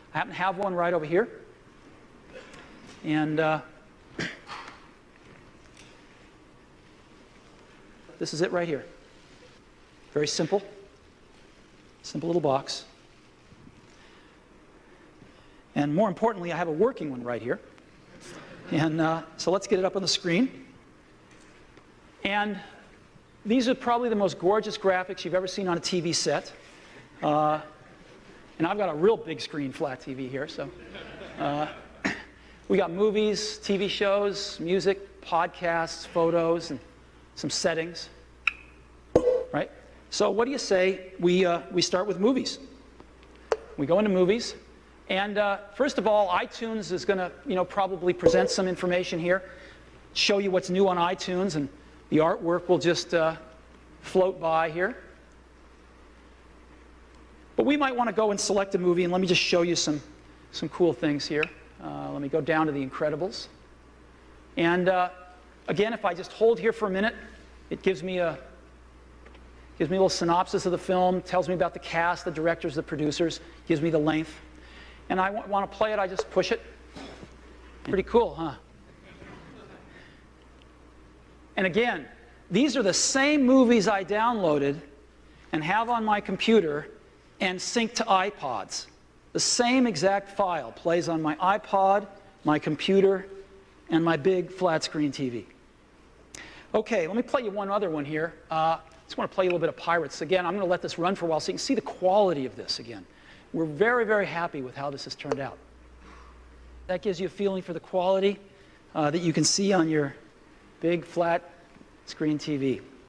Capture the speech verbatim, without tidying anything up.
I happen to have one right over here. And uh, this is it right here. Very simple. Simple little box. And more importantly, I have a working one right here. And uh, so let's get it up on the screen. And these are probably the most gorgeous graphics you've ever seen on a T V set. Uh, and I've got a real big screen flat T V here. So uh, we got movies, T V shows, music, podcasts, photos, and some settings. Right? So what do you say we, uh, we start with movies? We go into movies. And uh, first of all, iTunes is going to, you know, probably present some information here, show you what's new on iTunes, and the artwork will just uh, float by here. But we might want to go and select a movie, and let me just show you some, some cool things here. Uh, let me go down to The Incredibles. And uh, again, if I just hold here for a minute, it gives me a gives me a little synopsis of the film, tells me about the cast, the directors, the producers, gives me the length. And I want to play it, I just push it. Pretty cool, huh? And again, these are the same movies I downloaded and have on my computer and sync to iPods. The same exact file plays on my iPod, my computer, and my big flat screen T V. Okay, let me play you one other one here. Uh, I just want to play you a little bit of Pirates. Again, I'm going to let this run for a while so you can see the quality of this again. We're very, very happy with how this has turned out. That gives you a feeling for the quality uh, that you can see on your big flat screen T V.